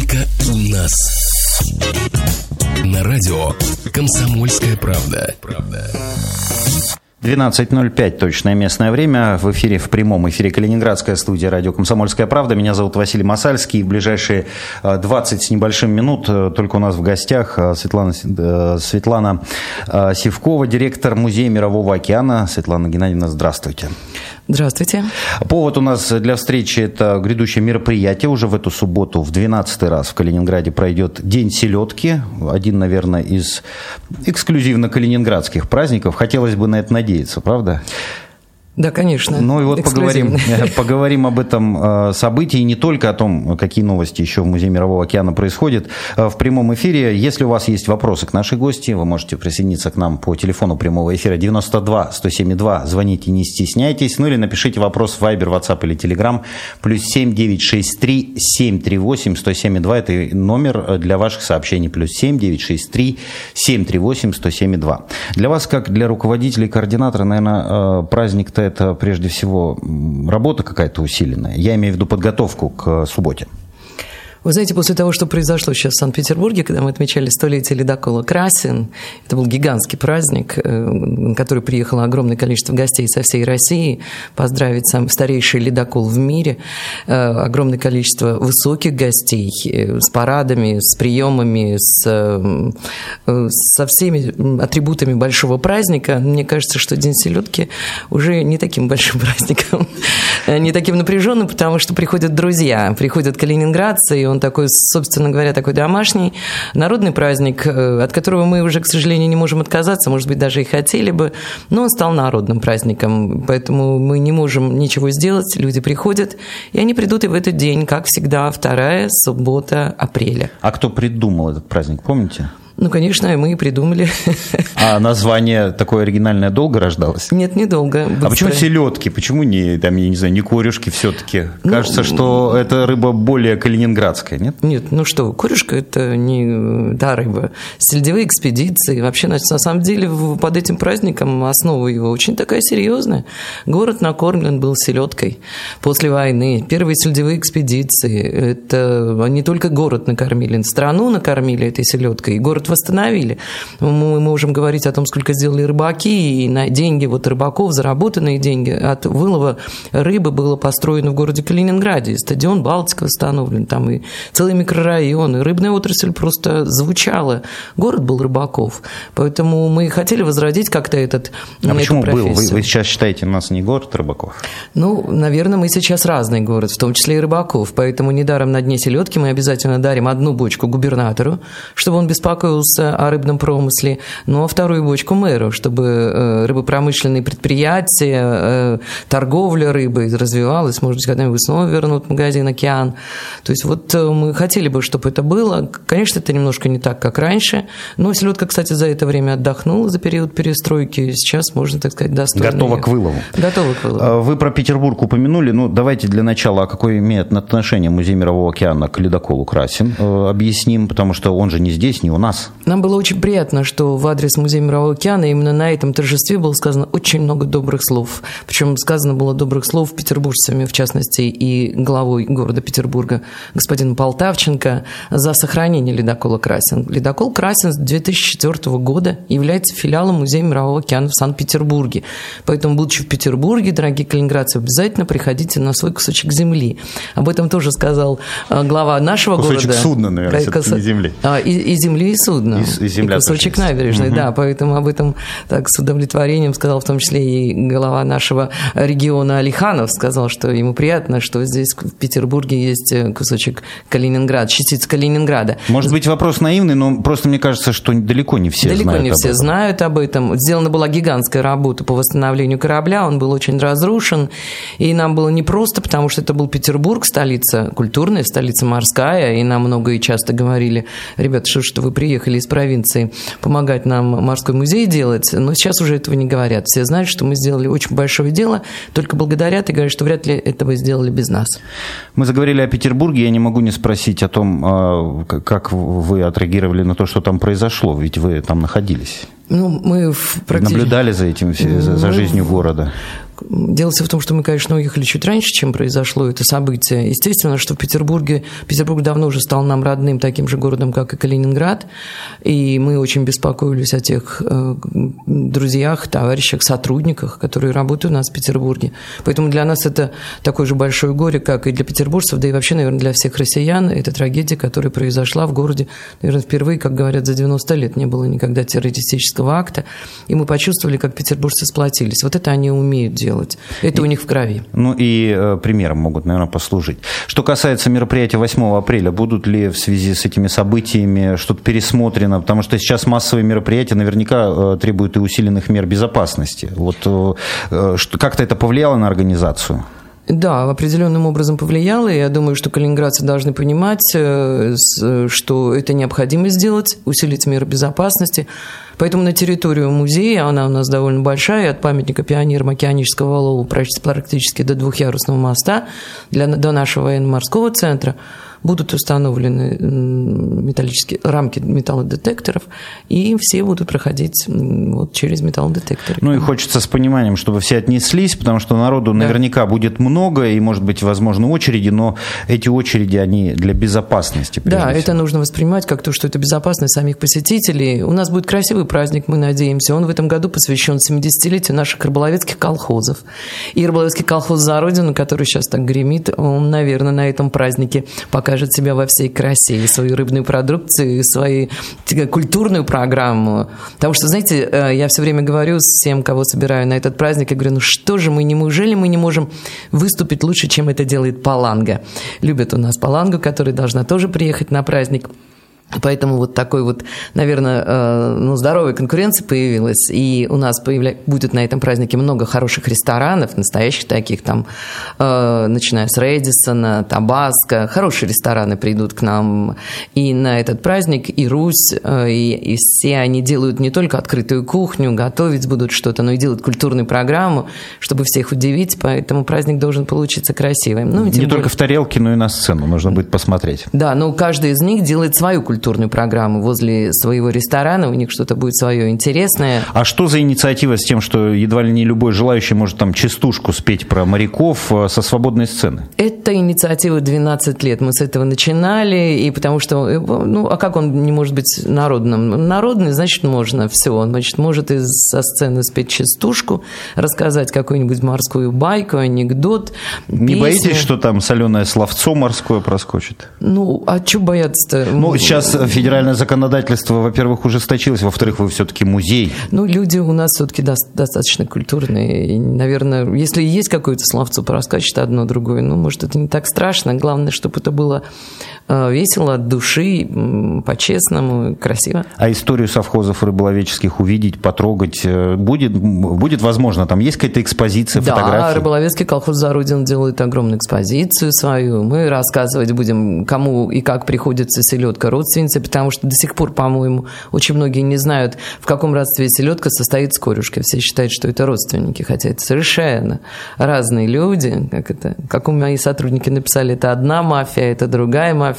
только у нас. На радио «Комсомольская правда». 12:05 точное местное время. В эфире, в прямом эфире Калининградская студия радио «Комсомольская правда». Меня зовут Василий Масальский. В ближайшие 20 с небольшим минут только у нас в гостях Светлана Сивкова, директор Музея Мирового океана. Светлана Геннадьевна, здравствуйте. Здравствуйте. Повод у нас для встречи – это грядущее мероприятие. Уже в эту субботу в 12-й раз в Калининграде пройдет День селедки. Один, наверное, из эксклюзивно калининградских праздников. Хотелось бы на это надеяться, правда? Да, конечно. Ну и вот поговорим об этом событии, не только о том, какие новости еще в Музее Мирового океана происходят в прямом эфире. Если у вас есть вопросы к нашей гости, вы можете присоединиться к нам по телефону прямого эфира 92-107-2. Звоните, не стесняйтесь. Ну или напишите вопрос в Viber, WhatsApp или Telegram. +7 963 738 107-2. Это номер для ваших сообщений. +7 963 738 107-2. Для вас, как для руководителя и координатора, наверное, праздник-то это прежде всего работа какая-то усиленная. Я имею в виду подготовку к субботе. Вы знаете, после того, что произошло сейчас в Санкт-Петербурге, когда мы отмечали 100-летие ледокола «Красин», это был гигантский праздник, на который приехало огромное количество гостей со всей России, поздравить сам старейший ледокол в мире, огромное количество высоких гостей с парадами, с приемами, со всеми атрибутами большого праздника. Мне кажется, что День селедки уже не таким большим праздником, не таким напряженным, потому что приходят друзья, приходят калининградцы, и он такой, собственно говоря, такой домашний народный праздник, от которого мы уже, к сожалению, не можем отказаться, может быть, даже и хотели бы, но он стал народным праздником, поэтому мы не можем ничего сделать, люди приходят, и они придут и в этот день, как всегда, 2-я суббота апреля. А кто придумал этот праздник, помните? Ну, конечно, мы и придумали. А название такое оригинальное долго рождалось? Нет, недолго. А почему селедки? Почему не, там, я не знаю, не корюшки все-таки? Кажется, что эта рыба более калининградская, нет? Нет, ну что, корюшка – это не та рыба. Сельдевые экспедиции. Вообще, на самом деле, под этим праздником основа его очень такая серьезная. Город накормлен был селедкой после войны. Первые сельдевые экспедиции – это не только город накормили, страну накормили этой селедкой, и город восстановили. Мы можем говорить о том, сколько сделали рыбаки, и на деньги вот рыбаков, заработанные деньги от вылова рыбы было построено в городе Калининграде. И стадион «Балтика» восстановлен, там и целый микрорайон, и рыбная отрасль просто звучала. Город был рыбаков. Поэтому мы хотели возродить как-то эту почему профессию. Был? Вы сейчас считаете, у нас не город рыбаков? Ну, наверное, мы сейчас разный город, в том числе и рыбаков. Поэтому недаром на Дне селедки мы обязательно дарим одну бочку губернатору, чтобы он беспокоился о рыбном промысле, ну а вторую бочку мэру, чтобы рыбопромышленные предприятия, торговля рыбой развивалась, может быть, когда-нибудь снова вернут магазин «Океан». То есть вот мы хотели бы, чтобы это было. Конечно, это немножко не так, как раньше, но селедка, кстати, за это время отдохнула за период перестройки, сейчас, можно так сказать, достойно. Готова к вылову. Готова к вылову. Вы про Петербург упомянули, ну давайте для начала, а какое имеет отношение Музей Мирового океана к ледоколу «Красин», объясним, потому что он же не здесь, не у нас. Нам было очень приятно, что в адрес Музея Мирового океана именно на этом торжестве было сказано очень много добрых слов. Причем сказано было добрых слов петербуржцами, в частности, и главой города Петербурга, господином Полтавченко, за сохранение ледокола «Красин». Ледокол «Красин» с 2004 года является филиалом Музея Мирового океана в Санкт-Петербурге. Поэтому, будучи в Петербурге, дорогие калининградцы, обязательно приходите на свой кусочек земли. Об этом тоже сказал глава нашего кусочек города. Кусочек судна, наверное, все-таки не земли. И земли, и судна. И кусочек набережной, да, поэтому об этом так с удовлетворением сказал в том числе и глава нашего региона Алиханов, сказал, что ему приятно, что здесь в Петербурге есть кусочек Калининграда, частица Калининграда. Может быть, вопрос наивный, но просто мне кажется, что далеко не все знают об этом. Далеко не все знают об этом. Сделана была гигантская работа по восстановлению корабля, он был очень разрушен, и нам было непросто, потому что это был Петербург, столица культурная, столица морская, и нам много и часто говорили: ребята, что вы приехали из провинции помогать нам морской музей делать, но сейчас уже этого не говорят. Все знают, что мы сделали очень большое дело, только благодарят и говорят, что вряд ли этого сделали без нас. Мы заговорили о Петербурге, я не могу не спросить о том, как вы отреагировали на то, что там произошло, ведь вы там находились. Ну, мы наблюдали за этим, за жизнью города. Дело в том, что мы, конечно, уехали чуть раньше, чем произошло это событие. Естественно, что Петербург давно уже стал нам родным, таким же городом, как и Калининград, и мы очень беспокоились о тех друзьях, товарищах, сотрудниках, которые работают у нас в Петербурге. Поэтому для нас это такое же большое горе, как и для петербуржцев, да и вообще, наверное, для всех россиян. Это трагедия, которая произошла в городе, наверное, впервые, как говорят, за 90 лет не было никогда террористического акта, и мы почувствовали, как петербуржцы сплотились. Вот это они умеют делать. Это у них в крови. Ну и примером могут, наверное, послужить. Что касается мероприятия 8 апреля, будут ли в связи с этими событиями что-то пересмотрено? Потому что сейчас массовые мероприятия наверняка требуют и усиленных мер безопасности. Вот как-то это повлияло на организацию? Да, определенным образом повлияло, и я думаю, что калининградцы должны понимать, что это необходимо сделать, усилить меры безопасности. Поэтому на территорию музея, она у нас довольно большая, от памятника пионерам океанического валова практически до двухъярусного моста, до нашего военно-морского центра, будут установлены металлические рамки металлодетекторов, и все будут проходить вот через металлодетекторы. Ну и хочется с пониманием, чтобы все отнеслись, потому что народу наверняка будет много, и, может быть, возможно, очереди, но эти очереди, они для безопасности. Да, это нужно воспринимать как то, что это безопасность самих посетителей. У нас будет красивый праздник, мы надеемся. Он в этом году посвящен 70-летию наших рыболовецких колхозов. И рыболовецкий колхоз «За Родину», который сейчас так гремит, он, наверное, на этом празднике покажет себя во всей красе, и свою рыбную продукцию, и свою культурную программу. Потому что, знаете, я все время говорю с тем, кого собираю на этот праздник, я говорю, ну что же неужели мы не можем выступить лучше, чем это делает Паланга? Любят у нас Палангу, которая должна тоже приехать на праздник. Поэтому вот такой вот, наверное, здоровая конкуренция появилась, и у нас будет на этом празднике много хороших ресторанов, настоящих таких, там, начиная с Рэдисона, Табаско, хорошие рестораны придут к нам и на этот праздник, и Русь, и все они делают не только открытую кухню, готовить будут что-то, но и делают культурную программу, чтобы всех удивить, поэтому праздник должен получиться красивым. Ну, не только в тарелке, но и на сцену нужно будет посмотреть. Да, но каждый из них делает свою культурную программу возле своего ресторана, у них что-то будет свое интересное. А что за инициатива с тем, что едва ли не любой желающий может там частушку спеть про моряков со свободной сцены? Это инициатива 12 лет. Мы с этого начинали, и потому что, ну, а как он не может быть народным? Народный, значит, можно все. Он, значит, может со сцены спеть частушку, рассказать какую-нибудь морскую байку, анекдот, Не песню. Боитесь, что там соленое словцо морское проскочит? Ну, а что бояться-то? Ну, сейчас федеральное законодательство, во-первых, ужесточилось, во-вторых, вы все-таки музей. Ну, люди у нас все-таки достаточно культурные. И, наверное, если есть какое-то словцо, проскачет одно, другое, ну, может, это не так страшно. Главное, чтобы это было весело, от души, по-честному, красиво. А историю совхозов рыболовеческих увидеть, потрогать будет возможно? Там есть какая-то экспозиция, фотографии? Да, рыболовецкий колхоз «За Родину» делает огромную экспозицию свою. Мы рассказывать будем, кому и как приходится селедка родственницы, потому что до сих пор, по-моему, очень многие не знают, в каком родстве селедка состоит с корюшкой. Все считают, что это родственники, хотя это совершенно разные люди. Как у мои сотрудники написали, это одна мафия, это другая мафия.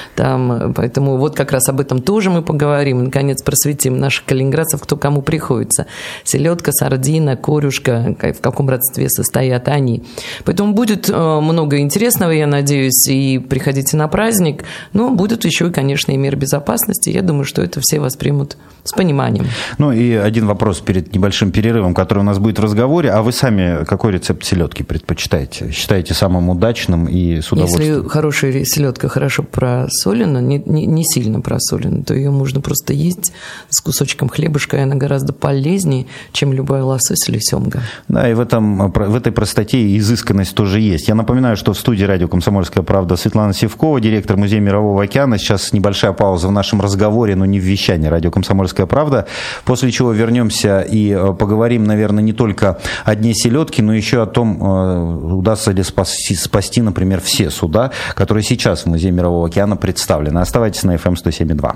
Там, поэтому вот как раз об этом тоже мы поговорим. Наконец просветим наших калининградцев, кто кому приходится. Селедка, сардина, корюшка, в каком родстве состоят они. Поэтому будет много интересного, я надеюсь, и приходите на праздник. Но будут еще, конечно, и меры безопасности. Я думаю, что это все воспримут с пониманием. Ну и один вопрос перед небольшим перерывом, который у нас будет в разговоре. А вы сами какой рецепт селедки предпочитаете? Считаете самым удачным и с удовольствием? Если хорошая селедка хорошо просолена, не сильно просолена, то ее можно просто есть с кусочком хлебушка, и она гораздо полезнее, чем любой лосось или семга. Да, и в этой простоте изысканность тоже есть. Я напоминаю, что в студии радио «Комсомольская правда» Светлана Сивкова, директор Музея Мирового океана. Сейчас небольшая пауза в нашем разговоре, но не в вещании радио «Комсомольская правда», после чего вернемся и поговорим, наверное, не только о Дне селедки, но еще о том, удастся ли спасти, например, все суда, которые сейчас в Музее Мирового океана представлены. Оставайтесь на FM 107.2.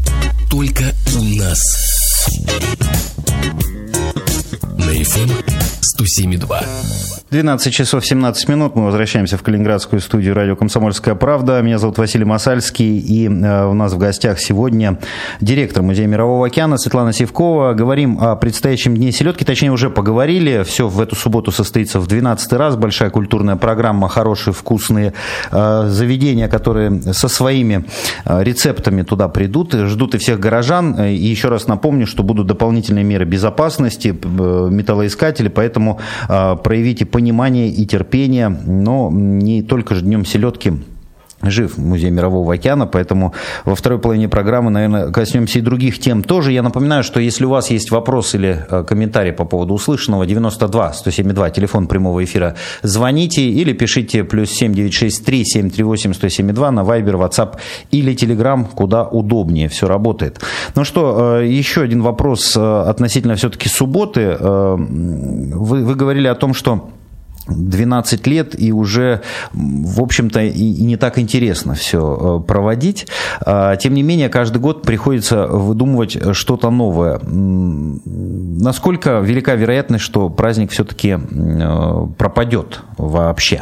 Только у нас. На FM 107,2. 12 часов 17 минут. Мы возвращаемся в Калининградскую студию радио «Комсомольская правда». Меня зовут Василий Масальский. И у нас в гостях сегодня директор Музея Мирового океана Светлана Сивкова. Говорим о предстоящем Дне селедки. Точнее, уже поговорили. Все в эту субботу состоится в 12-й раз. Большая культурная программа, хорошие, вкусные заведения, которые со своими рецептами туда придут. Ждут и всех горожан. И еще раз напомню, что будут дополнительные меры безопасности, металлоискатели. Поэтому проявите понимание и терпение, но не только же Днем селедки жив Музей Мирового океана, поэтому во второй половине программы, наверное, коснемся и других тем тоже. Я напоминаю, что если у вас есть вопрос или комментарий по поводу услышанного, 92-107-2, телефон прямого эфира, звоните или пишите +7 963 738 107-2 на Viber, WhatsApp или Telegram, куда удобнее, все работает. Ну что, еще один вопрос относительно все-таки субботы. Вы говорили о том, что 12 лет, и уже, в общем-то, и не так интересно все проводить. Тем не менее, каждый год приходится выдумывать что-то новое. Насколько велика вероятность, что праздник все-таки пропадет вообще?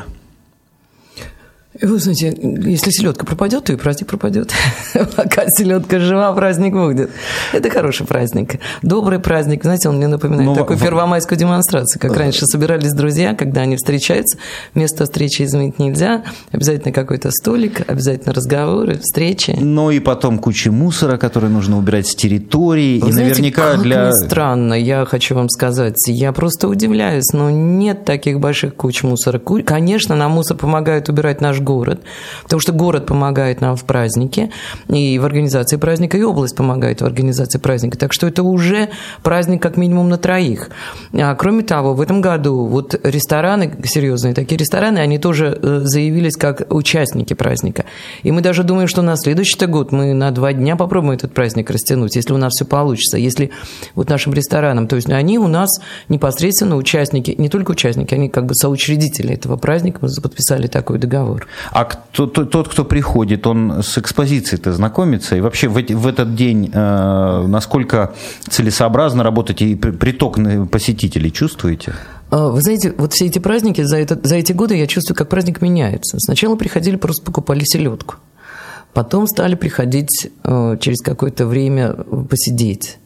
Вы знаете, если селедка пропадет, то и праздник пропадет. Пока селедка жива, праздник будет. Это хороший праздник. Добрый праздник. Знаете, он мне напоминает такую первомайскую демонстрацию, как раньше собирались друзья, когда они встречаются. Место встречи изменить нельзя. Обязательно какой-то столик, обязательно разговоры, встречи. Ну и потом куча мусора, который нужно убирать с территории. Вы и знаете, наверняка как для... ни странно, я хочу вам сказать, я просто удивляюсь, но нет таких больших куч мусора. Конечно, нам мусор помогает убирать наш город, потому что город помогает нам в празднике, и в организации праздника, и область помогает в организации праздника. Так что это уже праздник как минимум на троих. А кроме того, в этом году вот рестораны, серьезные такие рестораны, они тоже заявились как участники праздника. И мы даже думаем, что на следующий год мы на 2 дня попробуем этот праздник растянуть, если у нас все получится. Если вот нашим ресторанам, то есть они у нас непосредственно участники, не только участники, они как бы соучредители этого праздника, мы подписали такой договор. А тот, кто приходит, он с экспозицией-то знакомится? И вообще в этот день насколько целесообразно работать и приток посетителей чувствуете? Вы знаете, вот все эти праздники, за эти годы я чувствую, как праздник меняется. Сначала приходили, просто покупали селедку. Потом стали приходить через какое-то время посидеть.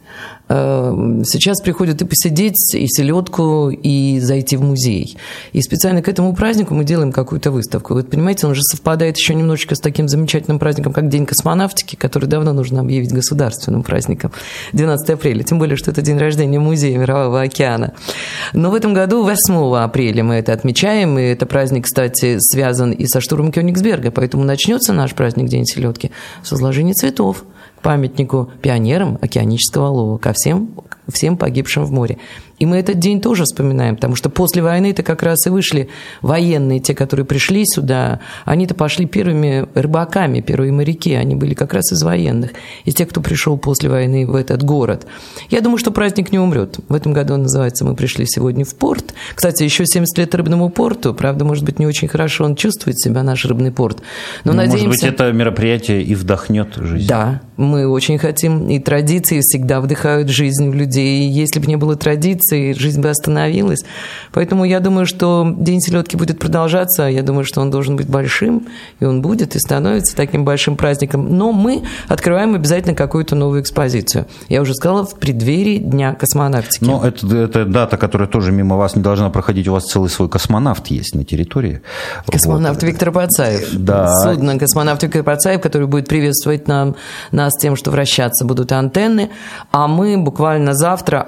Сейчас приходят и посидеть, и селедку, и зайти в музей. И специально к этому празднику мы делаем какую-то выставку. Вы понимаете, он же совпадает еще немножечко с таким замечательным праздником, как День космонавтики, который давно нужно объявить государственным праздником. 12 апреля. Тем более, что это день рождения Музея Мирового океана. Но в этом году 8 апреля мы это отмечаем. И это праздник, кстати, связан и со штурмом Кёнигсберга. Поэтому начнется наш праздник День селедки с возложения цветов к памятнику пионерам океанического лова, ко всем погибшим в море. И мы этот день тоже вспоминаем, потому что после войны-то как раз и вышли военные, те, которые пришли сюда, они-то пошли первыми рыбаками, первые моряки, они были как раз из военных, из тех, кто пришел после войны в этот город. Я думаю, что праздник не умрет. В этом году он называется «Мы пришли сегодня в порт». Кстати, еще 70 лет рыбному порту, правда, может быть, не очень хорошо он чувствует себя, наш рыбный порт. Но надеемся... Может быть, это мероприятие и вдохнет жизнь. Да, мы очень хотим, и традиции всегда вдыхают жизнь в людей. Если бы не было традиций, жизнь бы остановилась. Поэтому я думаю, что День селедки будет продолжаться. Я думаю, что он должен быть большим, и он будет, и становится таким большим праздником. Но мы открываем обязательно какую-то новую экспозицию. Я уже сказала, в преддверии Дня космонавтики. Но это дата, которая тоже мимо вас не должна проходить. У вас целый свой космонавт есть на территории. Космонавт Виктор Пацаев. Да. Судно космонавт Виктор Пацаев, который будет приветствовать нас тем, что вращаться будут антенны. А мы буквально завтра,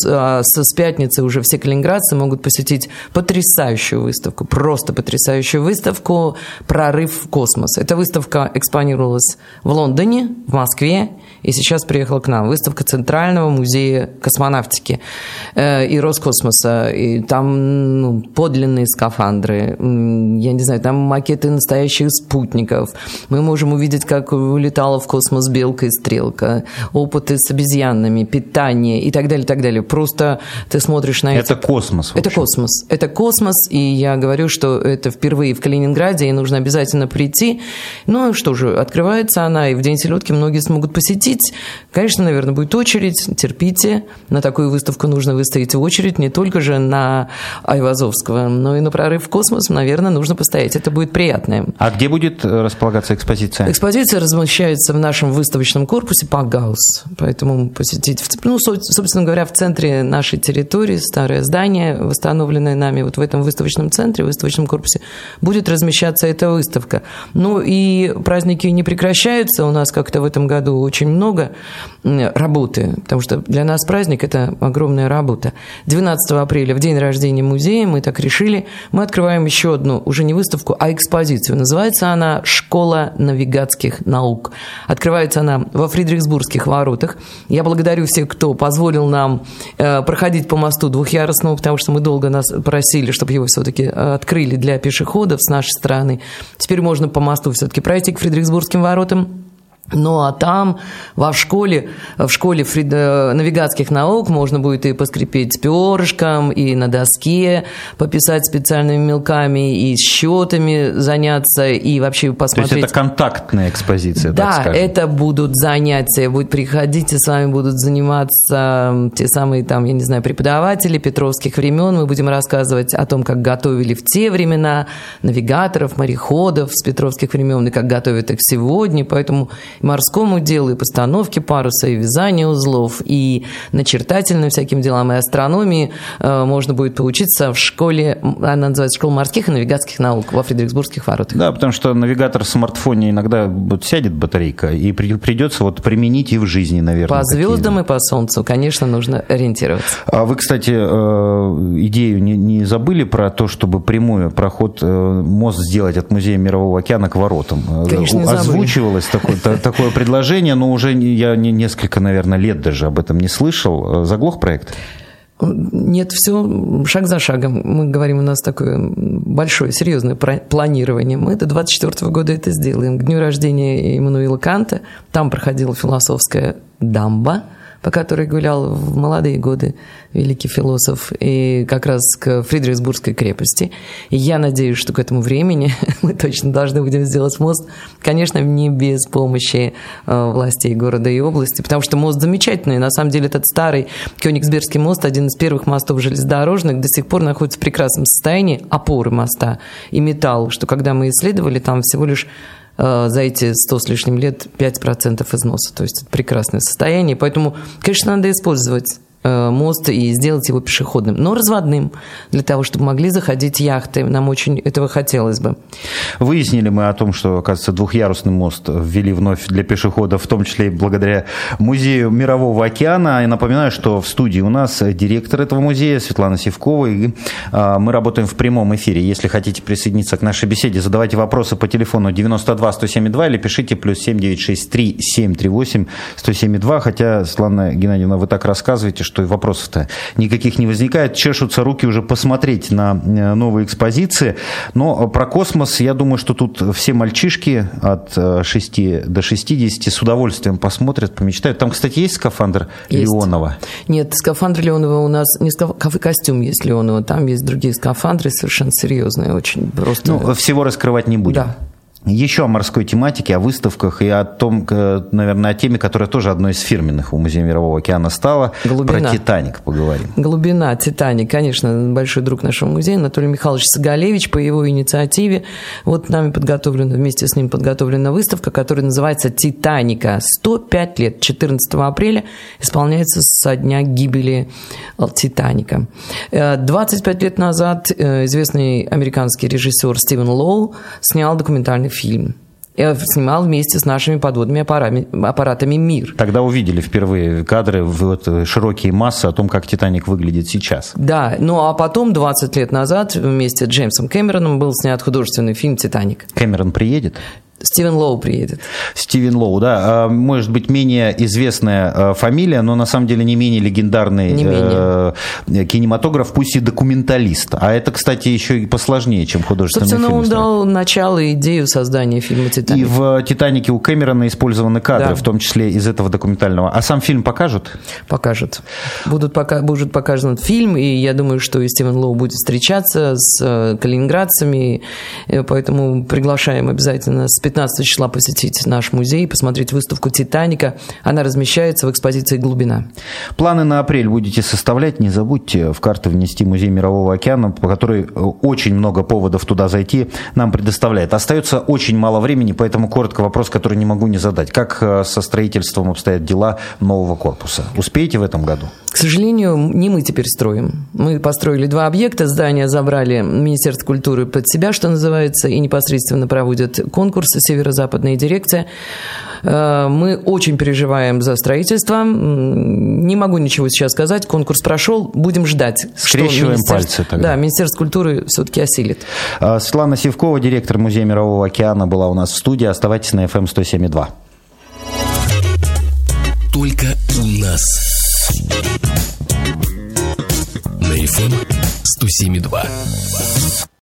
с пятницы уже все калининградцы могут посетить потрясающую выставку, просто потрясающую выставку «Прорыв в космос». Эта выставка экспонировалась в Лондоне, в Москве, и сейчас приехала к нам. Выставка Центрального музея космонавтики и Роскосмоса. И там подлинные скафандры, я не знаю, там макеты настоящих спутников. Мы можем увидеть, как улетала в космос белка и стрелка, опыты с обезьянами, питание и так далее, и так далее. Просто ты смотришь на это космос. Это космос. Это космос, и я говорю, что это впервые в Калининграде, и нужно обязательно прийти. Ну, что же, открывается она, и в День селедки многие смогут посетить. Конечно, наверное, будет очередь, терпите. На такую выставку нужно выстоять в очередь, не только же на Айвазовского, но и на прорыв в космос, наверное, нужно постоять. Это будет приятно. А где будет располагаться экспозиция? Экспозиция размещается в нашем выставочном корпусе Пагаус, поэтому посетить, ну, собственно говоря, в центре нашей территории, старое здание, восстановленное нами вот в этом выставочном центре, в выставочном корпусе, будет размещаться эта выставка. Ну и праздники не прекращаются, у нас как-то в этом году очень много работы, потому что для нас праздник – это огромная работа. 12 апреля, в день рождения музея, мы так решили, мы открываем еще одну, уже не выставку, а экспозицию. Называется она «Школа навигатских наук». Открывается она во Фридрихсбургских воротах. Я благодарю всех, кто позволил нам проходить по мосту двухъярусному, потому что мы долго нас просили, чтобы его все-таки открыли для пешеходов с нашей стороны. Теперь можно по мосту все-таки пройти к Фридрихсбургским воротам. Ну, а там, в школе навигатских наук можно будет и поскрипеть перышком, и на доске пописать специальными мелками, и счетами заняться, и вообще посмотреть. То есть это контактная экспозиция, да, так скажем? Это будут занятия, будет приходить, и с вами будут заниматься те самые, там, я не знаю, преподаватели петровских времен. Мы будем рассказывать о том, как готовили в те времена навигаторов, мореходов с петровских времен, и как готовят их сегодня, поэтому и морскому делу, и постановке паруса, и вязанию узлов, и начертательным всяким делам, и астрономии можно будет поучиться в школе, она называется «Школа морских и навигатских наук» во Фридрихсбургских воротах. Да, потому что навигатор в смартфоне иногда сядет батарейка, и придется вот применить и в жизни, наверное. По звездам и по солнцу, конечно, нужно ориентироваться. А вы, кстати, идею не забыли про то, чтобы прямой проход, мост сделать от Музея Мирового океана к воротам? Конечно, не забыли. Озвучивалось такое предложение, но уже я несколько, наверное, лет даже об этом не слышал. Заглох проект? Нет, все шаг за шагом. Мы говорим, у нас такое большое, серьезное планирование. Мы до 2024 года это сделаем. К дню рождения Иммануила Канта там проходила философская дамба, по которой гулял в молодые годы великий философ, и как раз к Фридрихсбургской крепости. И я надеюсь, что к этому времени мы точно должны будем сделать мост, конечно, не без помощи властей города и области, потому что мост замечательный. На самом деле этот старый Кёнигсбергский мост, один из первых мостов железнодорожных, до сих пор находится в прекрасном состоянии, опоры моста и металл, что когда мы исследовали, там всего лишь за эти 100 с лишним лет 5% износа. То есть это прекрасное состояние. Поэтому, конечно, надо использовать мост и сделать его пешеходным, но разводным, для того, чтобы могли заходить яхты. Нам очень этого хотелось бы. Выяснили мы о том, что, оказывается, двухъярусный мост ввели вновь для пешеходов, в том числе и благодаря Музею Мирового океана. И напоминаю, что в студии у нас директор этого музея Светлана Сивкова, и мы работаем в прямом эфире. Если хотите присоединиться к нашей беседе, задавайте вопросы по телефону 92-107-2 или пишите +7 963 738 107-2. Хотя, Светлана Геннадьевна, вы так рассказываете, что и вопросов-то никаких не возникает. Чешутся руки уже посмотреть на новые экспозиции. Но про космос, я думаю, что тут все мальчишки от 6 до 60 с удовольствием посмотрят, помечтают. Там, кстати, есть скафандр Леонова? Нет, скафандр Леонова у нас не костюм есть Леонова, там есть другие скафандры совершенно серьезные, очень просто. Ну, всего раскрывать не будем. Да. Еще о морской тематике, о выставках и о том, наверное, о теме, которая тоже одной из фирменных у Музея Мирового океана стала. Глубина. Про «Титаник» поговорим. Глубина, «Титаник», конечно, большой друг нашего музея, Анатолий Михайлович Сагалевич, по его инициативе. Вот нами вместе с ним подготовлена выставка, которая называется «Титаника». 105 лет, 14 апреля исполняется со дня гибели «Титаника». 25 лет назад известный американский режиссер Стивен Лоу снял документальный фильм. Я снимал вместе с нашими подводными аппаратами «Мир». Тогда увидели впервые кадры, вот, широкие массы о том, как «Титаник» выглядит сейчас. Да, ну а потом, 20 лет назад, вместе с Джеймсом Кэмероном был снят художественный фильм «Титаник». Кэмерон приедет? Стивен Лоу приедет. Стивен Лоу, да. Может быть, менее известная фамилия, но на самом деле не менее легендарный кинематограф, пусть и документалист. А это, кстати, еще и посложнее, чем художественный фильм. Собственно, он дал начало и идею создания фильма «Титаник». И в «Титанике» у Кэмерона использованы кадры, в том числе из этого документального. А сам фильм покажут? Покажут. Будет показан фильм, и я думаю, что и Стивен Лоу будет встречаться с калининградцами, поэтому приглашаем обязательно с 15 числа посетить наш музей, посмотреть выставку «Титаника». Она размещается в экспозиции «Глубина». Планы на апрель будете составлять. Не забудьте в карты внести Музей Мирового океана, по которой очень много поводов туда зайти нам предоставляет. Остается очень мало времени, поэтому коротко вопрос, который не могу не задать. Как со строительством обстоят дела нового корпуса? Успеете в этом году? К сожалению, не мы теперь строим. Мы построили 2 объекта, здания забрали Министерство культуры под себя, что называется, и непосредственно проводят конкурс северо-западная дирекция. Мы очень переживаем за строительство. Не могу ничего сейчас сказать. Конкурс прошел. Будем ждать. Скрещиваем пальцы тогда. Да, Министерство культуры все-таки осилит. Светлана Сивкова, директор Музея Мирового океана, была у нас в студии. Оставайтесь на FM 107.2. Только у нас. На FM 107.2.